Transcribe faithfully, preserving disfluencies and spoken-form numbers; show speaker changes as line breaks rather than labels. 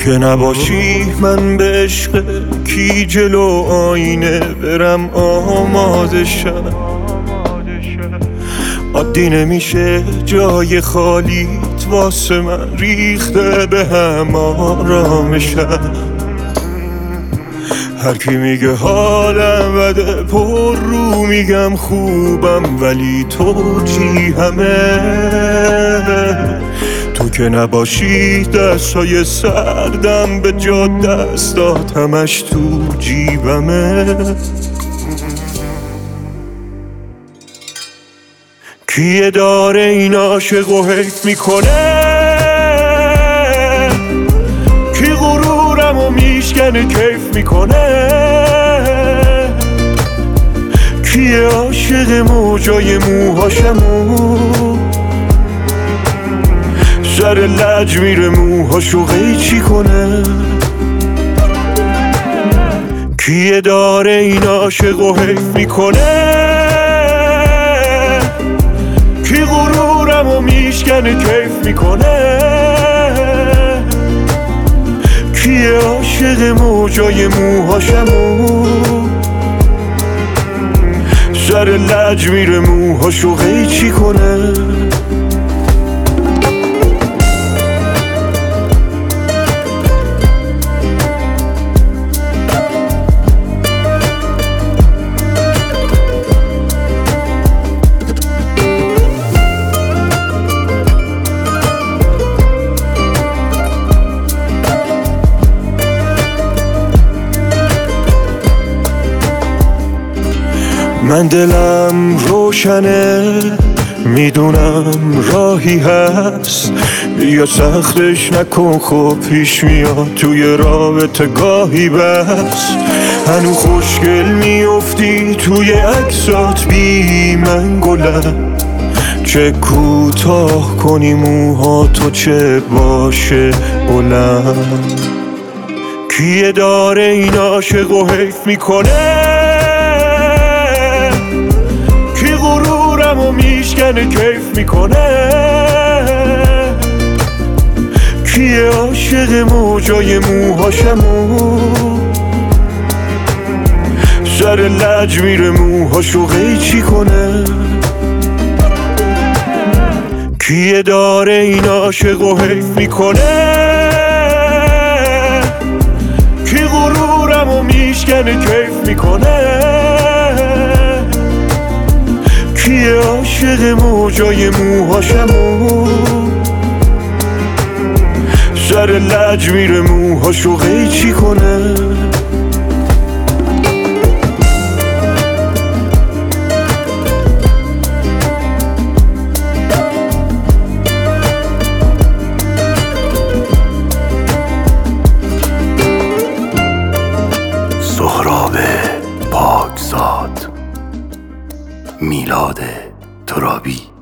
که نباشی من به عشق کی جلو آینه برم آماده شم. عادی نمیشه جای خالیت واسه من ریخته به هم آرامشم. هر کی میگه حالم بده پر رو میگم خوبم، ولی تو چی همه؟ تو که نباشی دستای سردم به جا دستات همش تو جیبمه. کیه داره این عاشق و حیف میکنه؟ کی غرورم و میشکنه کیف میکنه؟ کیه عاشق موجای موهاشمو سر لج میره موهاشو قیچی کنه؟ کیه داره این عاشق و حیف میکنه؟ کی غرورم و میشکنه کیف میکنه؟ کیه عاشق موجای موهاشمو سر لج میره موهاشو قیچی کنه؟ من دلم روشنه میدونم راهی هست، بیا سختش نکن خب پیش میاد توی رابطه گاهی بس. هنو خوشگل میافتی توی عکسات بی من گلم، چه کوتاه کنی موها تو چه باشه بلند. کیه داره این عاشق و حیف میکنه؟ غرورم و میشکنه کیف میکنه؟ کیه عاشق موجای موهاشمو سر لج میره موهاشو قیچی کنه؟ کیه داره این عاشق و حیف میکنه؟ کی غرورم و میشکنه کیف میکنه؟ کیه عاشق موجای موهاشمو سر لج میره موهاشو قیچی کنه؟
سهراب پاکزاد، میلاد ترابی.